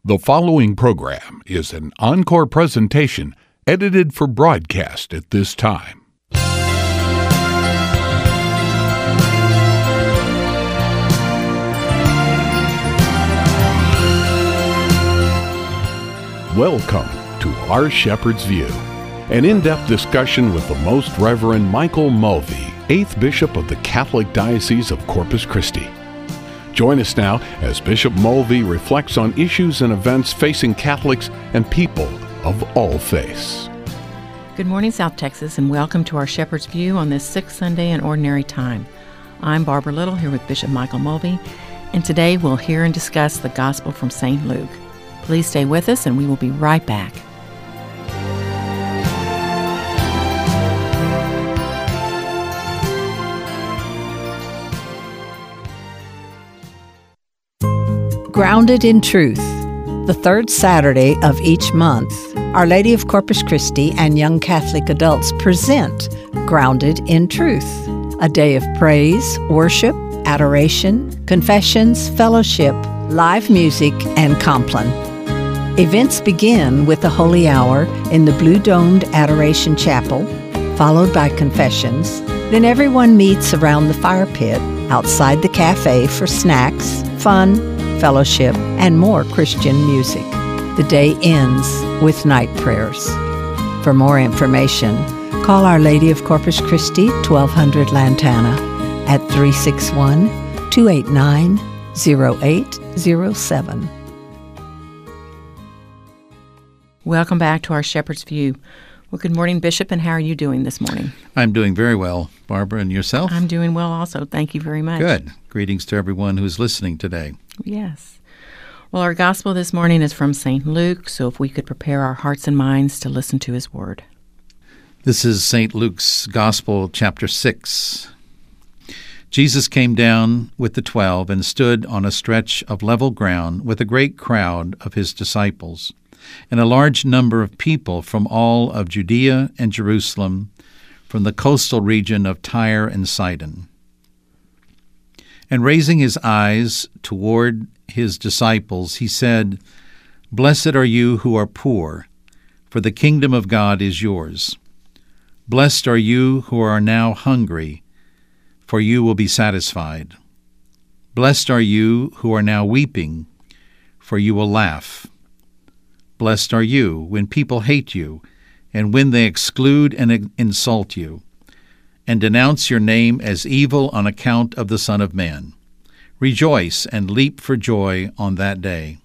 The following program is an encore presentation edited for broadcast at this time. Welcome to Our Shepherd's View, an in-depth discussion with the Most Reverend Michael Mulvey, 8th Bishop of the Catholic Diocese of Corpus Christi. Join us now as Bishop Mulvey reflects on issues and events facing Catholics and people of all faiths. Good morning, South Texas, and welcome to our Shepherd's View on this sixth Sunday in Ordinary Time. I'm Barbara Little here with Bishop Michael Mulvey, and today we'll hear and discuss the Gospel from St. Luke. Please stay with us, and we will be right back. Grounded in Truth. The third Saturday of each month, Our Lady of Corpus Christi and young Catholic adults present Grounded in Truth, a day of praise, worship, adoration, confessions, fellowship, live music, and Compline. Events begin with the Holy Hour in the blue-domed Adoration Chapel, followed by confessions. Then everyone meets around the fire pit outside the cafe for snacks, fun, fellowship, and more Christian music. The day ends with night prayers. For more information, call Our Lady of Corpus Christi, 1200 Lantana, at 361-289-0807. Welcome back to our Shepherd's View. Well, good morning, Bishop, and how are you doing this morning? I'm doing very well, Barbara, and yourself? I'm doing well also. Thank you very much. Good. Greetings to everyone who's listening today. Yes. Well, our Gospel this morning is from St. Luke, so if we could prepare our hearts and minds to listen to his word. This is St. Luke's Gospel, chapter 6. Jesus came down with the 12 and stood on a stretch of level ground with a great crowd of his disciples, and a large number of people from all of Judea and Jerusalem, from the coastal region of Tyre and Sidon. And raising his eyes toward his disciples, he said, "Blessed are you who are poor, for the kingdom of God is yours. Blessed are you who are now hungry, for you will be satisfied. Blessed are you who are now weeping, for you will laugh. Blessed are you when people hate you, and when they exclude and insult you, and denounce your name as evil on account of the Son of Man. Rejoice and leap for joy on that day.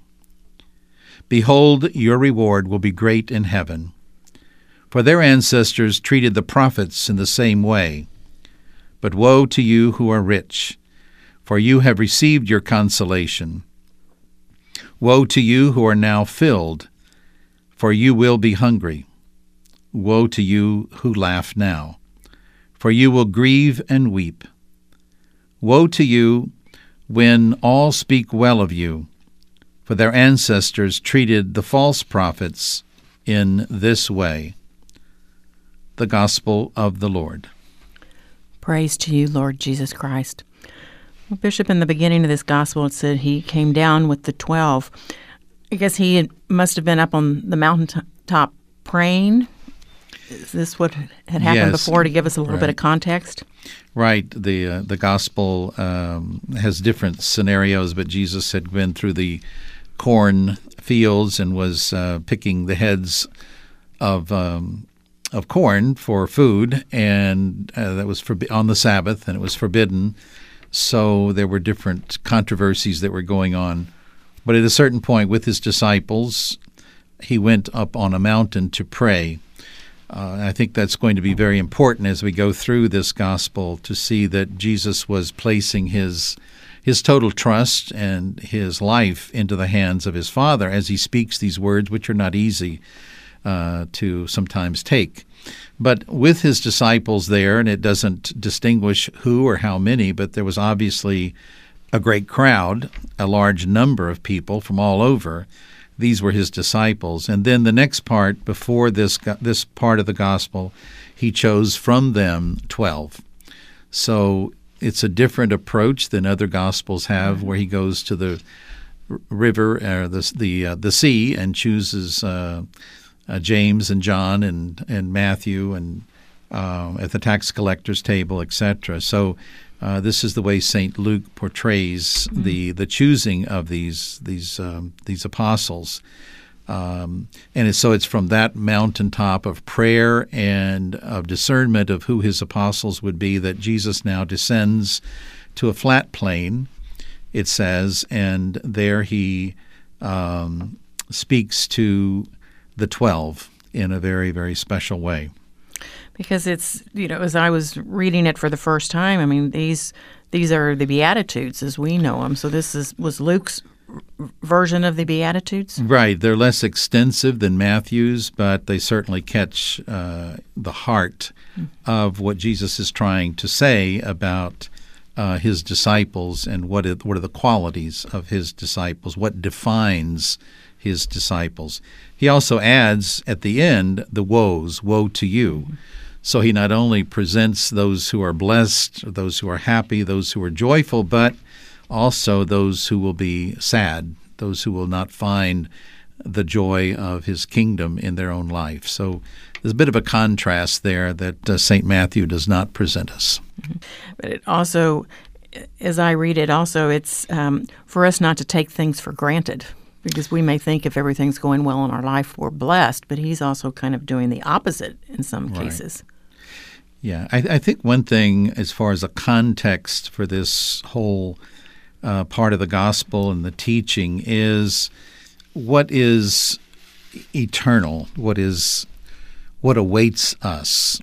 Behold, your reward will be great in heaven. For their ancestors treated the prophets in the same way. But woe to you who are rich, for you have received your consolation. Woe to you who are now filled, for you will be hungry. Woe to you who laugh now, for you will grieve and weep. Woe to you when all speak well of you, for their ancestors treated the false prophets in this way." The Gospel of the Lord. Praise to you, Lord Jesus Christ. Well, Bishop, in the beginning of this Gospel, it said he came down with the 12. I guess he must have been up on the mountaintop praying. Is this what had happened before, to give us a little bit of context? Right. The Gospel has different scenarios, but Jesus had been through the corn fields and was picking the heads of corn for food, and that was on the Sabbath, and it was forbidden. So there were different controversies that were going on. But at a certain point with his disciples, he went up on a mountain to pray. I think that's going to be very important as we go through this gospel to see that Jesus was placing his total trust and his life into the hands of his Father as he speaks these words, which are not easy to sometimes take. But with his disciples there, and it doesn't distinguish who or how many, but there was obviously a great crowd, a large number of people from all over. These were his disciples. And then the next part, before this part of the gospel, he chose from them 12. So it's a different approach than other gospels have, where he goes to the river or the sea, and chooses James and John and Matthew and at the tax collector's table, etc. So this is the way St. Luke portrays the choosing of these apostles. So it's from that mountaintop of prayer and of discernment of who his apostles would be that Jesus now descends to a flat plain, it says, and there he speaks to the 12 in a very, very special way. Because it's, as I was reading it for the first time, I mean, these are the Beatitudes as we know them. So this was Luke's version of the Beatitudes? Right. They're less extensive than Matthew's, but they certainly catch the heart of what Jesus is trying to say about his disciples and what are the qualities of his disciples, what defines his disciples. He also adds at the end the woes, woe to you. So he not only presents those who are blessed, those who are happy, those who are joyful, but also those who will be sad, those who will not find the joy of his kingdom in their own life. So there's a bit of a contrast there that St. Matthew does not present us. But it also, as I read it, also it's for us not to take things for granted, because we may think if everything's going well in our life, we're blessed, but he's also kind of doing the opposite in some cases. Yeah, I think one thing as far as a context for this whole part of the gospel and the teaching is what is eternal, what awaits us.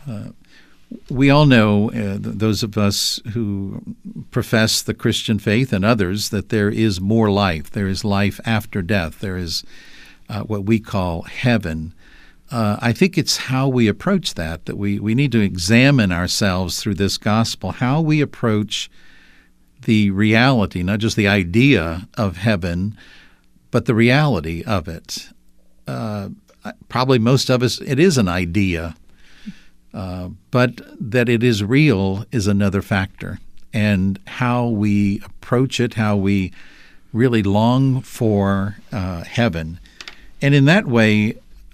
We all know, those of us who profess the Christian faith and others, that there is more life. There is life after death. There is what we call heaven. I think it's how we approach that we need to examine ourselves through this gospel, how we approach the reality, not just the idea of heaven, but the reality of it. Probably most of us, it is an idea, but that it is real is another factor. And how we approach it, how we really long for heaven. And in that way,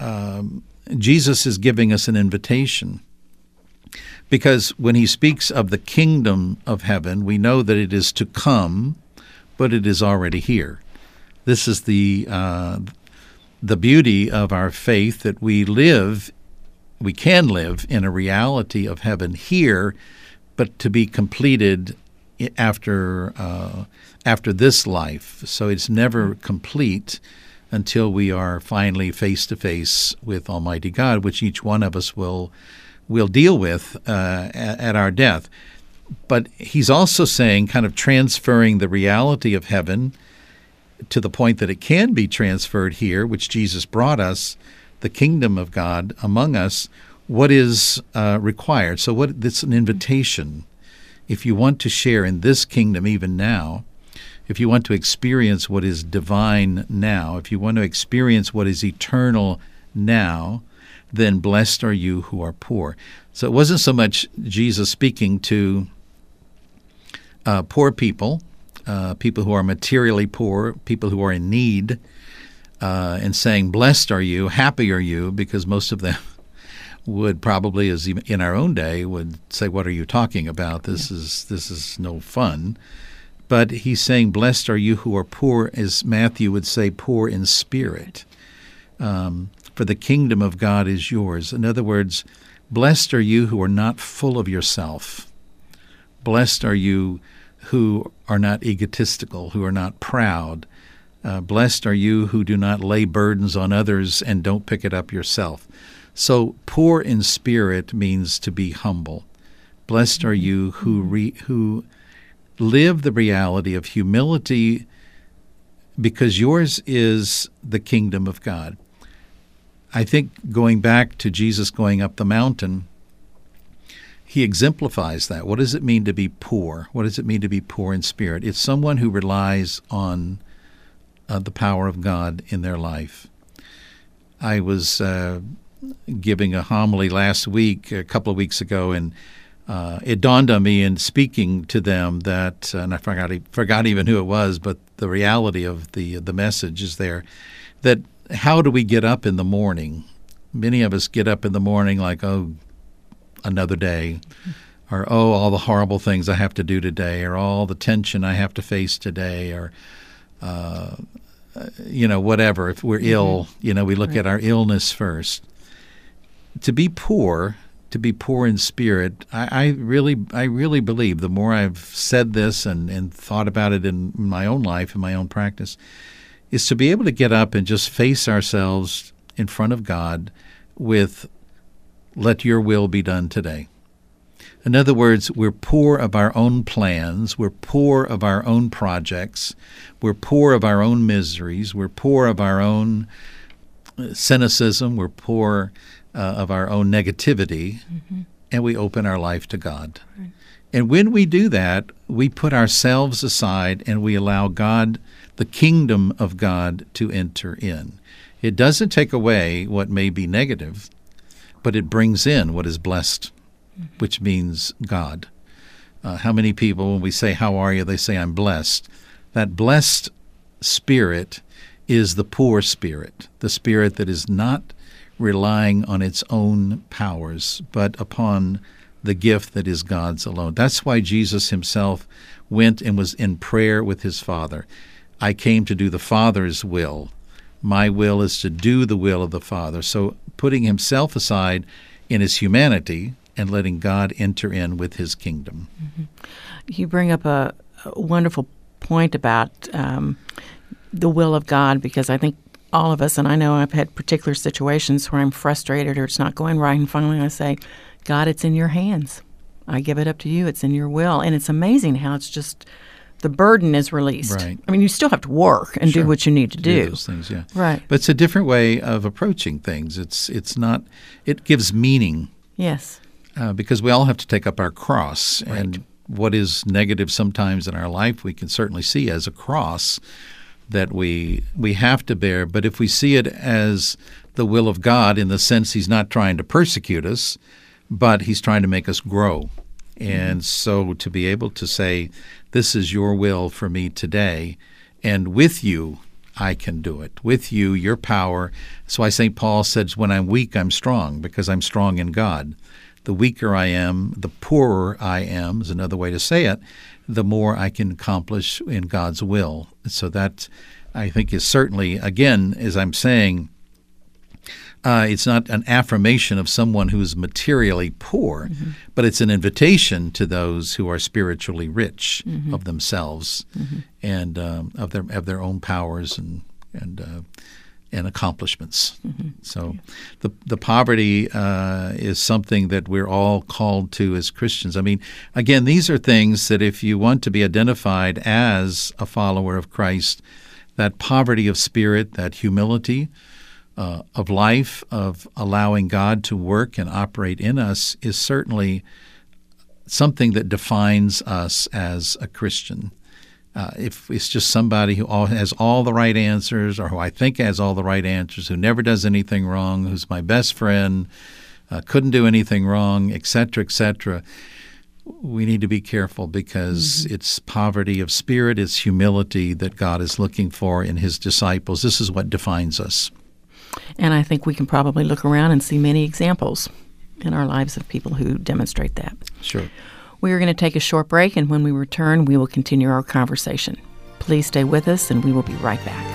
Jesus is giving us an invitation. Because when he speaks of the kingdom of heaven, we know that it is to come, but it is already here. This is the beauty of our faith, that we can live in a reality of heaven here, but to be completed after this life. So it's never complete until we are finally face to face with Almighty God, which each one of us will deal with at our death. But he's also saying, kind of transferring the reality of heaven to the point that it can be transferred here, which Jesus brought us, the kingdom of God among us, what is required. So it's an invitation. If you want to share in this kingdom even now, if you want to experience what is divine now, if you want to experience what is eternal now, then blessed are you who are poor. So it wasn't so much Jesus speaking to poor people, people who are materially poor, people who are in need, and saying, blessed are you, happy are you, because most of them would probably, as in our own day, would say, what are you talking about? This is no fun. But he's saying, blessed are you who are poor, as Matthew would say, poor in spirit. For the kingdom of God is yours. In other words, blessed are you who are not full of yourself. Blessed are you who are not egotistical, who are not proud. Blessed are you who do not lay burdens on others and don't pick it up yourself. So poor in spirit means to be humble. Blessed are you who live the reality of humility, because yours is the kingdom of God. I think going back to Jesus going up the mountain, he exemplifies that. What does it mean to be poor? What does it mean to be poor in spirit? It's someone who relies on the power of God in their life. I was giving a homily last week, a couple of weeks ago, and it dawned on me in speaking to them that, and I forgot even who it was, but the reality of the message is there, that how do we get up in the morning? Many of us get up in the morning like, oh, another day, or oh, all the horrible things I have to do today, or all the tension I have to face today, or whatever. If we're ill, we look at our illness first. To be poor in spirit, I really believe, the more I've said this and thought about it in my own life, in my own practice, is to be able to get up and just face ourselves in front of God with, let your will be done today. In other words, we're poor of our own plans, we're poor of our own projects, we're poor of our own miseries, we're poor of our own cynicism, we're poor of our own negativity, and we open our life to God. Right. And when we do that, we put ourselves aside and we allow God, the kingdom of God, to enter in. It doesn't take away what may be negative, but it brings in what is blessed, which means God. How many people, when we say, how are you, they say, I'm blessed. That blessed spirit is the poor spirit, the spirit that is not relying on its own powers, but upon the gift that is God's alone. That's why Jesus himself went and was in prayer with his Father. I came to do the Father's will. My will is to do the will of the Father. So putting himself aside in his humanity and letting God enter in with his kingdom. You bring up a wonderful point about the will of God, because I think all of us, and I know I've had particular situations where I'm frustrated or it's not going right, and finally I say, God, it's in your hands. I give it up to you. It's in your will. And it's amazing how it's just the burden is released. Right. I mean, you still have to work and do what you need to do. Those things, yeah. Right. But it's a different way of approaching things. It's not. It gives meaning. Yes. Because we all have to take up our cross, Right. and what is negative sometimes in our life, we can certainly see as a cross that we have to bear. But if we see it as the will of God, in the sense he's not trying to persecute us, but he's trying to make us grow. And so to be able to say, this is your will for me today, and with you I can do it. With you, your power. That's why St. Paul says, when I'm weak, I'm strong, because I'm strong in God. The weaker I am, the poorer I am, is another way to say it, the more I can accomplish in God's will. So that, I think, is certainly, again, as I'm saying, it's not an affirmation of someone who is materially poor, but it's an invitation to those who are spiritually rich of themselves and of their own powers and accomplishments. So the poverty is something that we're all called to as Christians. I mean, again, these are things that if you want to be identified as a follower of Christ, that poverty of spirit, that humility of life, of allowing God to work and operate in us, is certainly something that defines us as a Christian. If it's just somebody who has all the right answers, or who I think has all the right answers, who never does anything wrong, who's my best friend, couldn't do anything wrong, etc., we need to be careful, because it's poverty of spirit, it's humility that God is looking for in his disciples. This is what defines us. And I think we can probably look around and see many examples in our lives of people who demonstrate that. Sure. We are going to take a short break, and when we return, we will continue our conversation. Please stay with us, and we will be right back.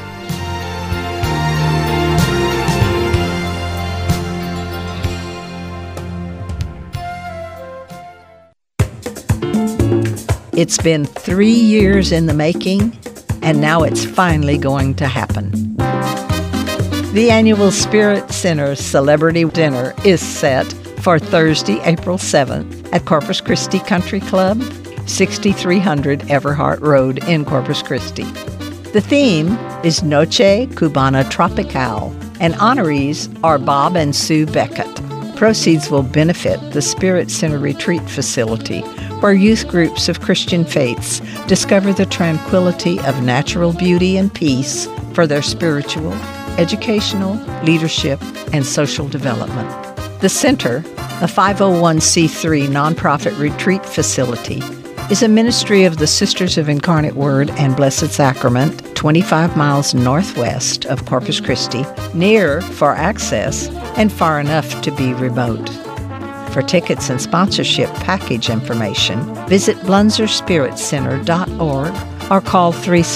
It's been 3 years in the making, and now it's finally going to happen. The annual Spirit Center Celebrity Dinner is set for Thursday, April 7th at Corpus Christi Country Club, 6300 Everhart Road in Corpus Christi. The theme is Noche Cubana Tropical, and honorees are Bob and Sue Beckett. Proceeds will benefit the Spirit Center Retreat Facility, where youth groups of Christian faiths discover the tranquility of natural beauty and peace for their spiritual, educational, leadership, and social development. The center a 501c3 nonprofit retreat facility, is a ministry of the Sisters of Incarnate Word and Blessed Sacrament, 25 miles northwest of Corpus Christi, near for access and far enough to be remote. For tickets and sponsorship package information, visit BlunzerSpiritCenter.org or call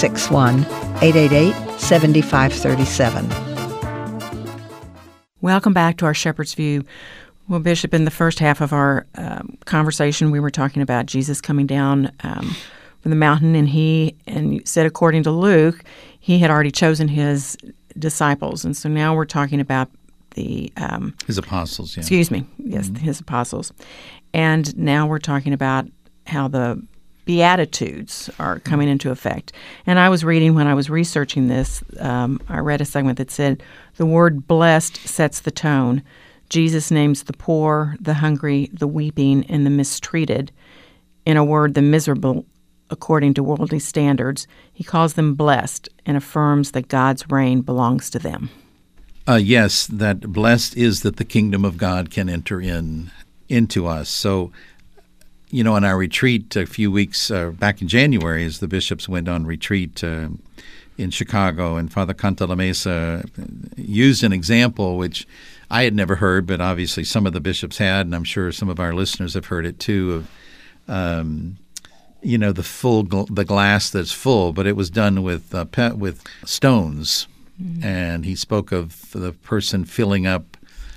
361-888-7537. Welcome back to our Shepherd's View. Well, Bishop, in the first half of our conversation, we were talking about Jesus coming down from the mountain, and you said, according to Luke, he had already chosen his disciples. And so now we're talking about his apostles, yeah. Excuse me. Yes, his apostles. And now we're talking about how the Beatitudes are coming into effect. And I was reading, when I was researching this, I read a segment that said, the word blessed sets the tone. Jesus names the poor, the hungry, the weeping, and the mistreated. In a word, the miserable, according to worldly standards. He calls them blessed and affirms that God's reign belongs to them. Yes, that blessed is that the kingdom of God can enter into us. So, in our retreat a few weeks back in January, as the bishops went on retreat in Chicago, and Father Cantalamessa used an example which I had never heard, but obviously some of the bishops had, and I'm sure some of our listeners have heard it too, of the glass that's full, but it was done with stones. Mm-hmm. And he spoke of the person filling up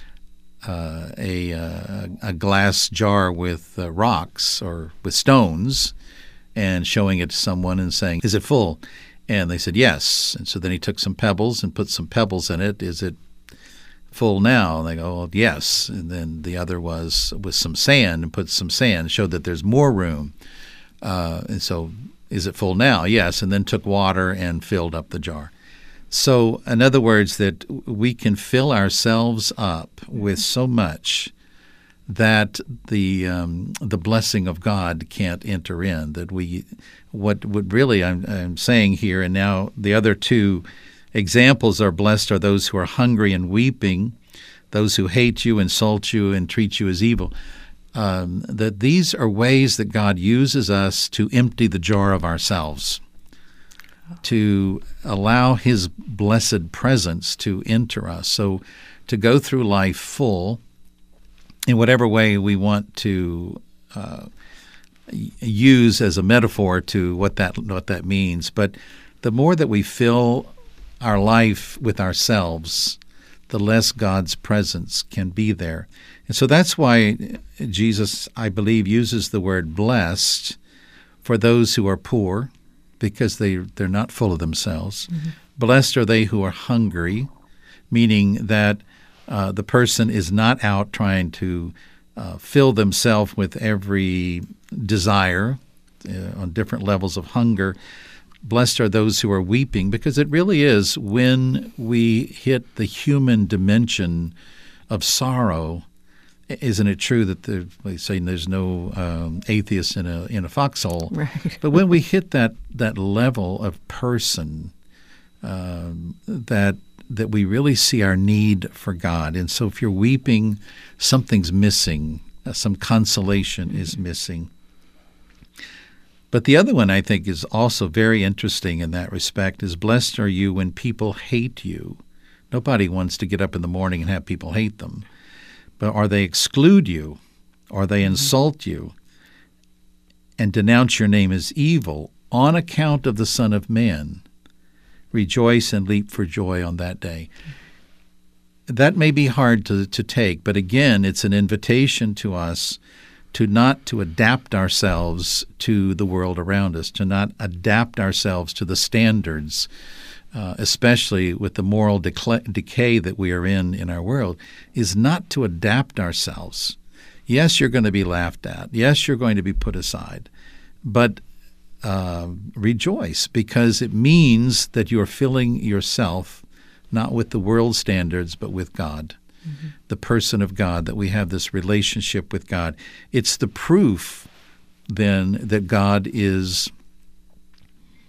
a glass jar with rocks or with stones and showing it to someone and saying, "Is it full?" And they said, "Yes." And so then he took some pebbles and put some pebbles in it. "Is it full now?" And they go, "Well, yes." And then the other was with some sand and put some sand, showed that there's more room. And so, "Is it full now?" "Yes." And then took water and filled up the jar. So, in other words, that we can fill ourselves up with so much that the blessing of God can't enter in. That what would really I'm saying here, and now the other two examples are blessed are those who are hungry and weeping, those who hate you, insult you, and treat you as evil. That these are ways that God uses us to empty the jar of ourselves, to allow His blessed presence to enter us. So to go through life full in whatever way we want to use as a metaphor to what that means. But the more that we fill our life with ourselves, the less God's presence can be there. And so that's why Jesus, I believe, uses the word blessed for those who are poor, because they're not full of themselves. Mm-hmm. Blessed are they who are hungry, meaning that the person is not out trying to fill themselves with every desire on different levels of hunger. Blessed are those who are weeping, because it really is when we hit the human dimension of sorrow. Isn't it true that they say there's no atheist in a foxhole? Right. But when we hit that level of person, that we really see our need for God. And so if you're weeping, something's missing. Some consolation is missing. But the other one I think is also very interesting in that respect is blessed are you when people hate you. Nobody wants to get up in the morning and have people hate them. But or they exclude you, or they insult you, and denounce your name as evil on account of the Son of Man. Rejoice and leap for joy on that day. That may be hard to take, but again, it's an invitation to us to not to adapt ourselves to the world around us, to not adapt ourselves to the standards, especially with the moral decay that we are in our world, is not to adapt ourselves. Yes, you're going to be laughed at. Yes, you're going to be put aside. But rejoice, because it means that you're filling yourself not with the world standards, but with God, the person of God, that we have this relationship with God. It's the proof, then, that God is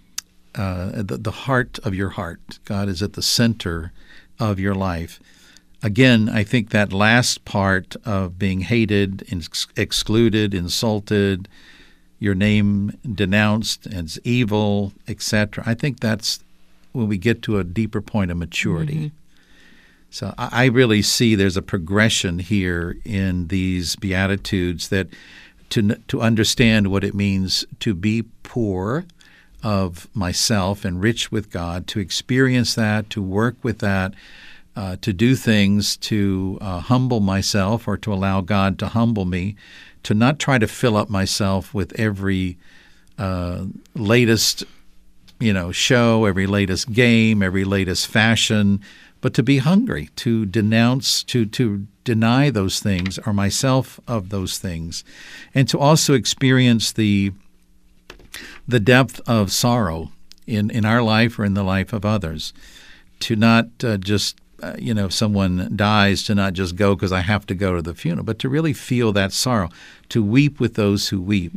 the heart of your heart. God is at the center of your life. Again, I think that last part of being hated, excluded, insulted, your name denounced as evil, etc., I think that's when we get to a deeper point of maturity. So I really see there's a progression here in these Beatitudes, that to understand what it means to be poor of myself and rich with God, to experience that, to work with that, to do things to humble myself or to allow God to humble me, to not try to fill up myself with every latest show, every latest game, every latest fashion, but to be hungry, to denounce, to deny those things or myself of those things, and to also experience the depth of sorrow in our life or in the life of others, to not just if someone dies, to not just go because I have to go to the funeral, but to really feel that sorrow, to weep with those who weep.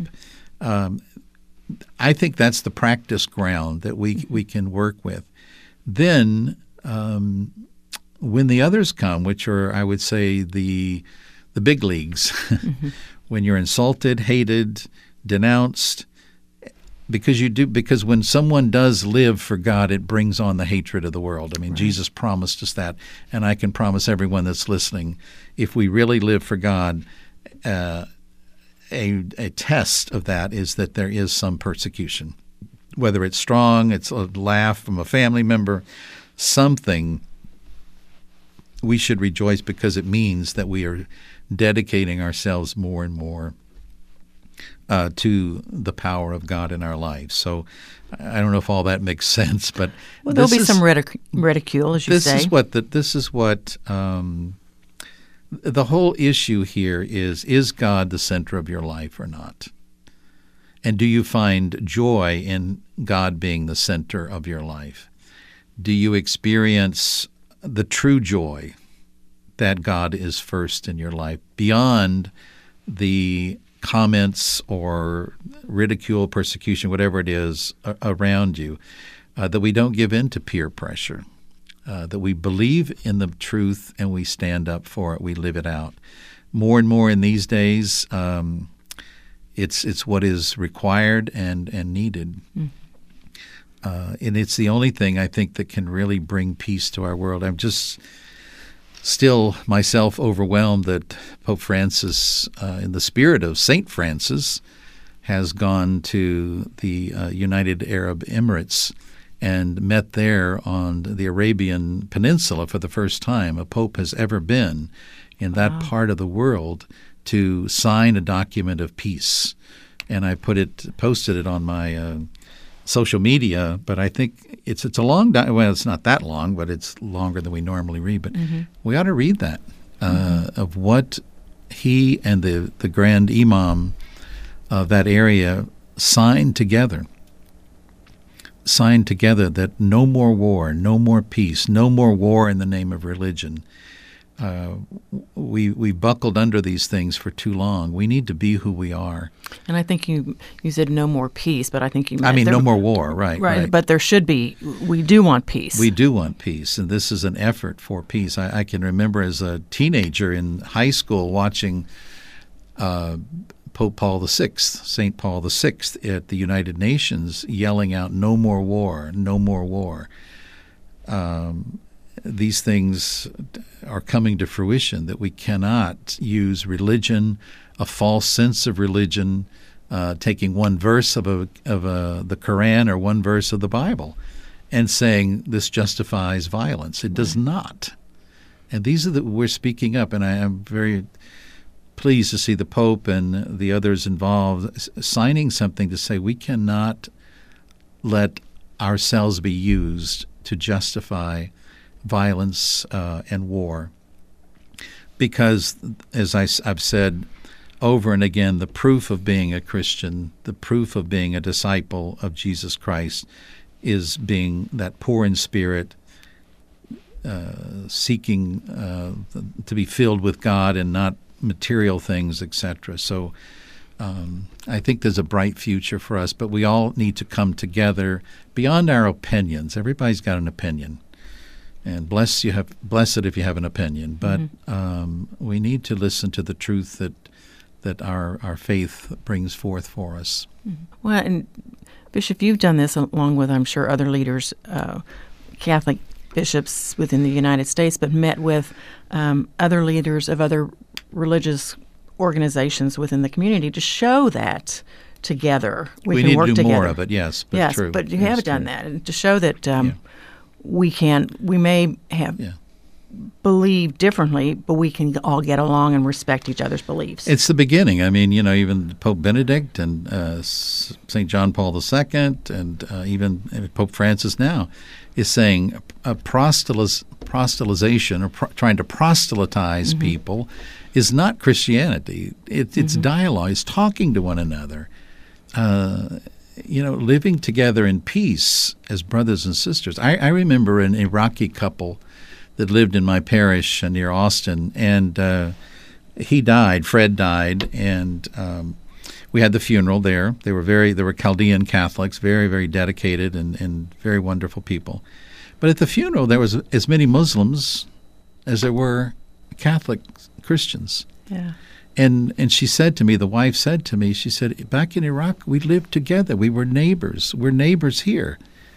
I think that's the practice ground that we can work with. Then, when the others come, which are, I would say, the big leagues, when you're insulted, hated, denounced, because when someone does live for God, it brings on the hatred of the world. I mean, right. Jesus promised us that, and I can promise everyone that's listening, if we really live for God, a test of that is that there is some persecution. Whether it's strong, it's a laugh from a family member, something, we should rejoice because it means that we are dedicating ourselves more and more to the power of God in our lives. So I don't know if all that makes sense, but there'll be some ridicule, as you say. This is what the whole issue here is God the center of your life or not? And do you find joy in God being the center of your life? Do you experience the true joy that God is first in your life, beyond the comments or ridicule, persecution, whatever it is around you, that we don't give in to peer pressure, that we believe in the truth and we stand up for it, we live it out. More and more in these days, it's what is required and needed. And it's the only thing I think that can really bring peace to our world. I'm just still myself overwhelmed that Pope Francis, in the spirit of St. Francis, has gone to the United Arab Emirates and met there on the Arabian Peninsula for the first time a pope has ever been in that part of the world, to sign a document of peace. And I posted it on my social media, but I think it's a long well, it's not that long, but it's longer than we normally read. But we ought to read that of what he and the Grand Imam of that area signed together that no more war, no more peace, no more war in the name of religion. We buckled under these things for too long. We need to be who we are. And I think you said no more peace, but I think you meant no more war, right. But there should be. We do want peace. We do want peace, and this is an effort for peace. I can remember as a teenager in high school watching Pope Paul VI, St. Paul VI at the United Nations yelling out, "No more war, no more war." These things are coming to fruition, that we cannot use religion, a false sense of religion, taking one verse of the Quran or one verse of the Bible and saying this justifies violence. It does not. And these are we're speaking up, and I am very pleased to see the Pope and the others involved signing something to say we cannot let ourselves be used to justify violence and war. Because, as I've said over and again, the proof of being a Christian, the proof of being a disciple of Jesus Christ, is being that poor in spirit, seeking to be filled with God and not material things, etc. So I think there's a bright future for us, but we all need to come together beyond our opinions. Everybody's got an opinion. And blessed if you have an opinion. But we need to listen to the truth that our faith brings forth for us. Well, and Bishop, you've done this along with, I'm sure, other leaders, Catholic bishops within the United States, but met with other leaders of other religious organizations within the community to show that together we can work together. We need to do more of it, yes. But yes, true. But you have done that, and to show that we may have believe differently, but we can all get along and respect each other's beliefs. It's the beginning. I mean, even Pope Benedict and St. John Paul II and even Pope Francis now is saying proselytization or trying to proselytize people is not Christianity. It's dialogue. It's talking to one another. Living together in peace as brothers and sisters. I remember an Iraqi couple that lived in my parish near Austin, and he died. Fred died, and we had the funeral there. They were Chaldean Catholics, very, very dedicated and very wonderful people. But at the funeral, there was as many Muslims as there were Catholic Christians. Yeah. And she said to me, the wife said to me, she said, back in Iraq, we lived together. We were neighbors. We're neighbors here.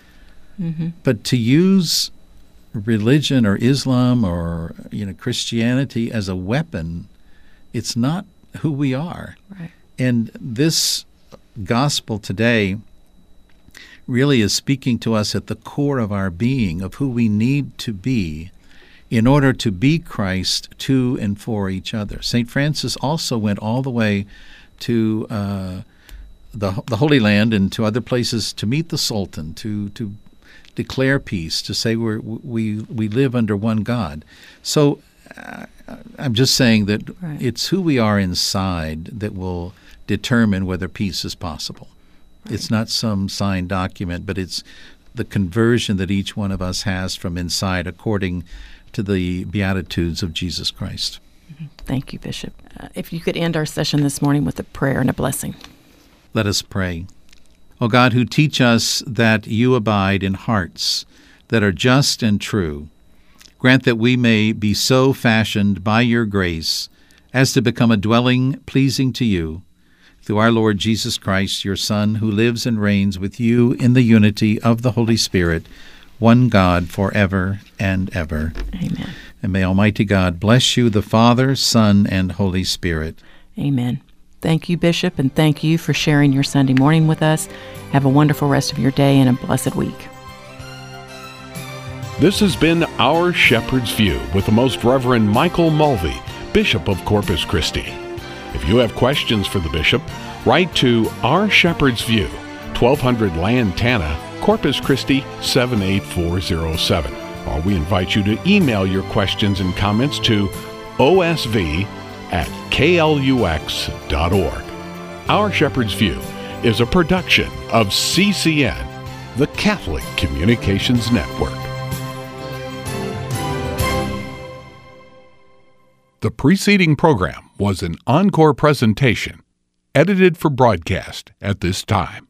But to use religion or Islam or Christianity as a weapon, it's not who we are. Right. And this gospel today really is speaking to us at the core of our being, of who we need to be in order to be Christ to and for each other. St. Francis also went all the way to the Holy Land and to other places to meet the Sultan, to declare peace, to say we live under one God. So I'm just saying that it's who we are inside that will determine whether peace is possible. Right. It's not some signed document, but it's the conversion that each one of us has from inside according to the Beatitudes of Jesus Christ. Thank you, Bishop. If you could end our session this morning with a prayer and a blessing. Let us pray. O God, who teach us that you abide in hearts that are just and true, grant that we may be so fashioned by your grace as to become a dwelling pleasing to you, through our Lord Jesus Christ, your Son, who lives and reigns with you in the unity of the Holy Spirit, one God, forever and ever. Amen. And may Almighty God bless you, the Father, Son, and Holy Spirit. Amen. Thank you, Bishop, and thank you for sharing your Sunday morning with us. Have a wonderful rest of your day and a blessed week. This has been Our Shepherd's View with the Most Reverend Michael Mulvey, Bishop of Corpus Christi. If you have questions for the Bishop, write to Our Shepherd's View, 1200 Lantana, Corpus Christi 78407. Or we invite you to email your questions and comments to osv@klux.org. Our Shepherd's View is a production of CCN, the Catholic Communications Network. The preceding program was an encore presentation, edited for broadcast at this time.